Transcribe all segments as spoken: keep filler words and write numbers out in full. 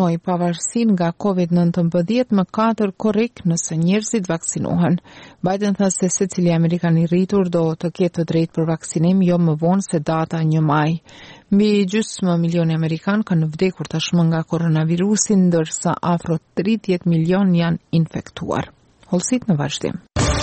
punoj pavarësinë nga kovid nëntëmbëdhjetë më katër korrik nëse njerëzit vaksinohen. Biden tha se secili amerikan i rritur do të ketë të drejtë për vaksinim jo më vonë se data një maj. Mbi gjysmë milioni amerikan kanë vdekur tashmë nga koronavirusi, ndërsa afro tridhjetë milion janë infektuar. Hollësit në vazhdim.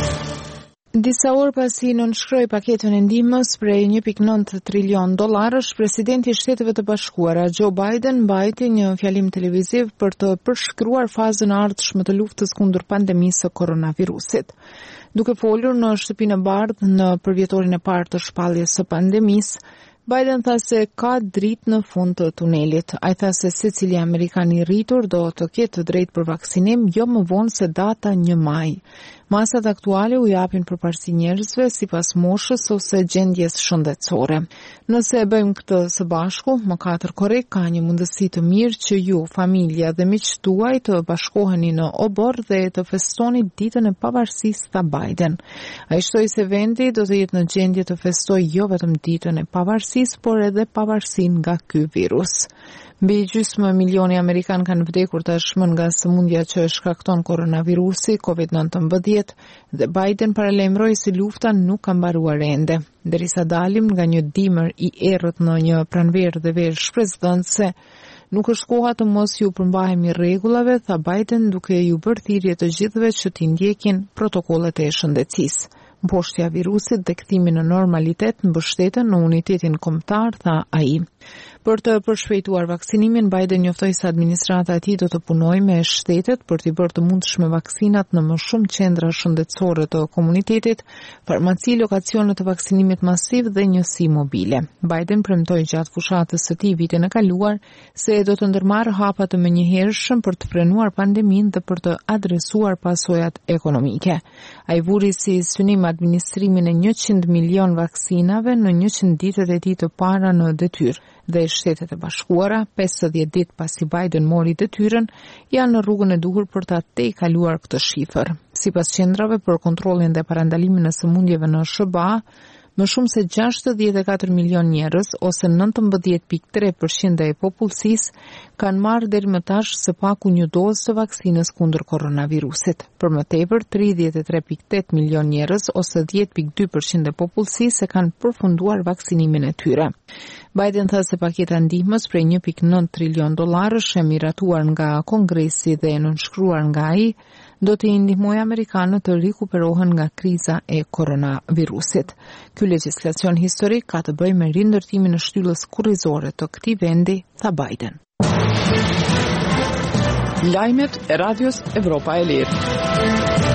Disa orë pasi nënshkroi paketën e ndihmës prej një pikë nëntë trilion dollarësh, presidenti i Shteteve të Bashkuara Joe Biden mbajti një fjalim televiziv për të përshkruar fazën e ardhshme të luftës kundër pandemisë së koronavirusit. Duke folur në Shtëpinë e Bardhë në përvjetorin e parë të shpalljes së pandemisë, Biden tha se ka dritë në fund të tunelit. Ai tha se secili amerikan i rritur do të ketë të drejtë për vaksinim jo më vonë se data një maj. Masat aktuale u japin përparësi njerëzve sipas moshës ose gjendjes shëndetësore. Nëse e bëjmë këtë së bashku, më katër korrik ka një mundësi të mirë që ju, familja dhe miqtë tuaj të bashkoheni në obor dhe të festoni ditën e pavarësisë, tha Biden. Ai shtoi se vendi do të jetë në gjendje të festojë jo vetëm ditën e pavarësisë, por edhe pavarësinë nga ky virus. Mbi gjysmë milioni amerikan kanë vdekur tashmë nga sëmundja që shkakton koronavirusi kovid nëntëmbëdhjetë dhe Biden paralajmëroi se lufta nuk ka mbaruar ende. Derisa dalim nga një dimër i errët në një pranverë dhe verë shpresdhënëse, nuk është koha të mos ju përmbahemi rregullave, tha Biden duke ju bërë thirrje të gjithëve që t'i ndjekin protokollet e shëndetësisë. Mposhtja e virusit dhe kthimi në normalitet mbështeten në unitetin kombëtar, tha ai. Për të përshpejtuar vaksinimin, Biden njoftoi se administrata e tij do të punojë me shtetet për t'i bërë të mundshme vaksinat në më shumë qendra shëndetësore të komunitetit, farmaci, lokacione të vaksinimit masiv dhe njësi mobile. Biden premtoi gjatë fushatës së tij vitin e kaluar se do të ndërmarrë hapa të menjëhershëm për të frenuar pandeminë dhe për të adresuar pasojat ekonomike. Ai vuri si synim administrimin e njëqind milion vaksinave në njëqind ditët e tij të para në detyrë dhe Shtetet e Bashkuara, pesëdhjetë ditë pasi Biden mori detyrën, janë në rrugën e duhur për ta tejkaluar këtë shifër. Sipas qendrave për kontrollin dhe parandalimin e sëmundjeve në S B A, më shumë se gjashtëdhjetë e katër milion njerëz, ose nëntëmbëdhjetë pikë tre përqind e popullsisë, kanë marrë deri më tash së paku një dozë të vaksinës kundër koronavirusit. Për më tepër, tridhjetë e tre pikë tetë milion njerëz, ose dhjetë pikë dy përqind e popullsisë, e kanë përfunduar vaksinimin e tyre. Biden tha se paketa ndihmës prej një pikë nëntë trilion dollarësh e miratuar nga Kongresi dhe nënshkruar nga ai, do të ndihmojë amerikanët të rikuperohen nga kriza e koronavirusit. Ky legjislacion historik ka të bëjë me rindërtimin e shtyllës kurrizore të këtij vendi, tha Biden. Lajmet e Radios Evropa e Lirë.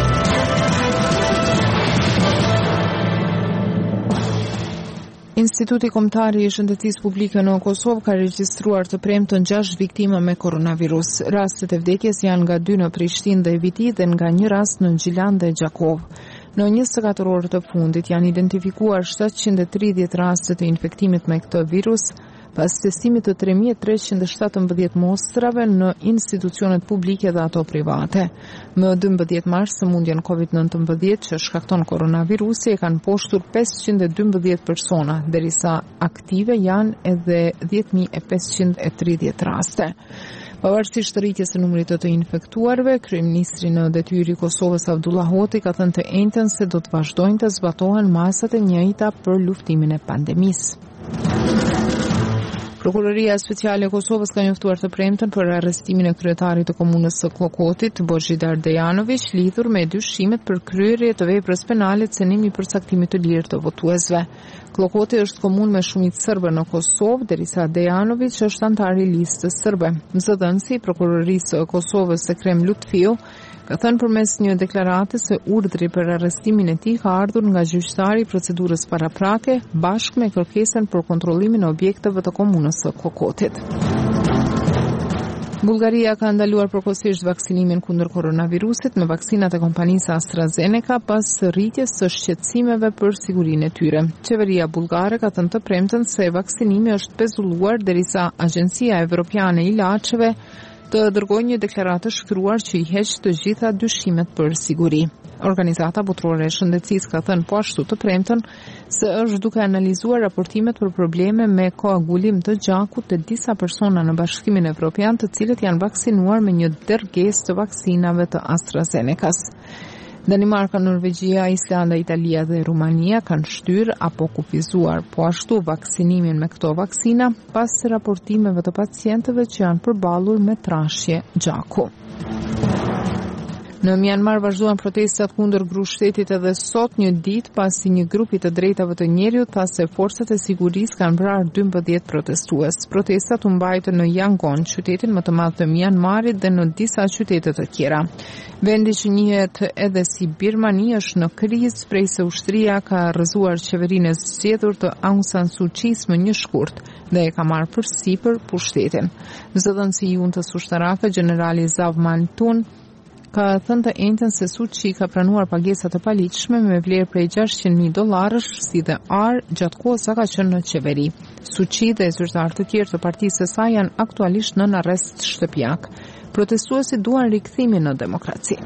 Instituti Kombëtar i Shëndetësisë Publike në Kosovë ka regjistruar të premtën gjashtë viktima me koronavirus. Rastet e vdekjes janë nga dy në Prishtinë dhe Viti dhe nga një rast në Gjilan dhe Gjakov. Në njëzet e katër orë të fundit janë identifikuar shtatëqind e tridhjetë raste të infektimit me këtë virus, pas testimit të tre mijë e treqind e shtatëmbëdhjetë mostrave në institucionet publike dhe ato private. Më dymbëdhjetë mars, sëmundjen kovid nëntëmbëdhjetë që shkakton koronavirusi e kanë poshtur pesëqind e dymbëdhjetë persona, derisa aktive janë edhe dhjetë mijë e pesëqind e tridhjetë raste. Pavarësisht të rritjes së numrit të të infektuarve, kryeministri në detyrë i Kosovës Abdullah Hoti ka thënë të njëjtën se do të vazhdojnë të zbatohen masat e njëjta për luftimin e pandemisë. Prokuroria Speciale e Kosovës ka njoftuar të premtën për arrestimin e kryetarit të komunës së Klokotit, Boxhidar Dejanović, lidhur me dyshimet për kryerje të veprës penale cënimi për saktimit të lirë të votuesve. Klokoti është komunë me shumicë serbe në Kosovë, derisa Dejanović është antar i listës serbe. Zëdhënësi i Prokurorisë së Kosovës Ekrem Lutfiu ka thënë përmes një deklarate se urdhri për arrestimin e tij ka ardhur nga gjyqtari i procedurës paraprake bashkë me kërkesën për kontrollimin e objekteve të komunës së Klokotit. Bullgaria ka ndaluar përkohësisht vaksinimin kundër koronavirusit me vaksinat e kompanisë AstraZeneca pas rritjes së shqetësimeve për sigurinë e tyre. Qeveria bullgare ka thënë të premtën se vaksinimi është pezulluar derisa Agjencia Evropiane e Ilaçeve të dërgojë një deklaratë shkruar që i heq të gjitha dyshimet për siguri. Organizata Botërore e Shëndetësisë ka thënë po ashtu të premten se është duke analizuar raportimet për probleme me koagulim të gjakut të disa persona në Bashkimin Evropian, të cilët janë vaksinuar me një dërgesë të vaksinave të AstraZenecas. Danimarka, Norvegjia, Islanda, Italia dhe Rumania kanë shtyrë apo kufizuar po ashtu vaksinimin me këto vaksina pas raportimeve të pacientëve që janë përballur me trashje gjaku. Në Myanmar vazhduan protestat kundër mbështetjes edhe sot, një ditë pasi një grupi të drejtave të njerëzit tha se forcat e sigurisë kanë vrarë dymbëdhjetë protestues. Protestat u mbajtën në Yangon, qytetin më të madh të Myanmarit dhe në disa qytete të tjera. Vendi që njihet edhe si Birmani është në krizë prej se ushtria ka rrëzuar qeverinë e zgjedhur të Aung San Suu Kyi's më një shkurt dhe e ka marrë përsipër pushtetin. Zëdhënësi i juntës ushtarake, generali Zaw Man Tun, ka thënë të njëjtën se Suu Kyi ka pranuar pagesa të paligjshme me vlerë prej gjashtëqind mijë dollarësh si dhe ar gjatë kohës sa ka qenë në qeveri. Suu Kyi dhe zyrtarë të tjerë të partisë së saj janë aktualisht në arrest shtëpiak. Protestuesit duan rikthimin në demokraci.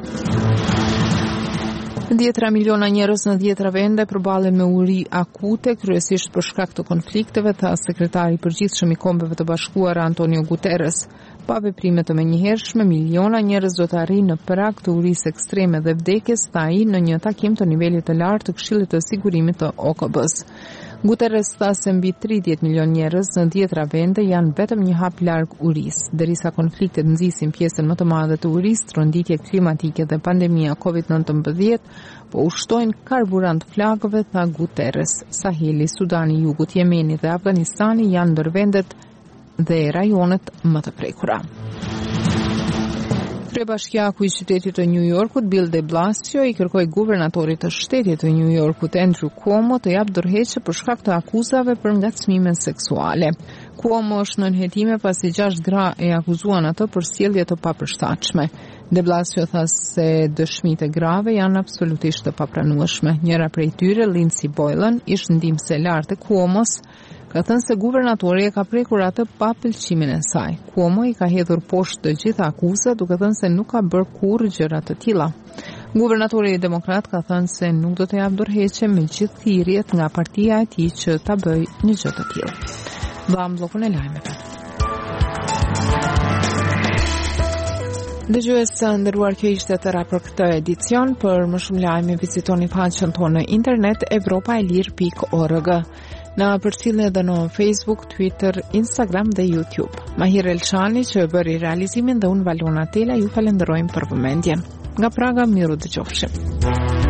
Dhjetra miliona njerëz në dhjetra vende përballen me uri akute, kryesisht për shkak të konflikteve, tha sekretari i përgjithshëm i Kombeve të Bashkuara Antonio Guterres. Pa veprime të menjëhershme, miliona njerëz do të arrijnë në prag të urisë ekstreme dhe vdekjes, tha ai në një takim të nivelit të lartë të Këshillit të Sigurimit të O K B-s. Guterres tha se mbi tridhjetë milion njerëz në dhjetra vende janë vetëm një hap larg urisë. Derisa konfliktet nxisin pjesën më të madhe të urisë, tronditjet klimatike dhe pandemia kovid nineteen po ushtojnë karburant flakëve, tha Guterres. Saheli, Sudani i Jugut, Jemeni dhe Afganistani janë ndër vendet dhe rajonet më të prekura. Kryebashkiaku i qytetit të New Yorkut, Bill de Blasio, i kërkoi guvernatorit të shtetit të New Yorkut, Andrew Cuomo, të jap dorëheqje për shkak të akuzave për ngacmime seksuale. Cuomo është në nënhetime pasi gjashtë gra e akuzuan atë për sjellje të papërshtatshme. De Blasio tha se dëshmitë e grave janë absolutisht të papranueshme. Njëra prej tyre, Lindsey Boylan, ish ndihmëse e lartë e Cuomos, ka thënë se guvernatori e ka prekur atë pa pëlqimin e saj. Cuomo i ka hedhur poshtë të gjitha akuzat, duke thënë se nuk ka bërë kurrë gjëra të tilla. Guvernatori demokrat ka thënë se nuk do të jap dorëheqje me gjithë thirrjet nga partia e tij që ta bëjë një gjë të tillë. Vëm bllokun e lajmeve. Dëgjues të nderuar, kjo ishte tëra për këtë edicion. Për më shumë lajme vizitoni faqen tonë në internet europa e lir pikë org. Në përcjellje edhe në Facebook, Twitter, Instagram dhe YouTube. Mahir Elçani që bëri realizimin dhe unë Valona Tela ju falenderojmë për vëmendjen. Nga Praga, miru dëgjofshim.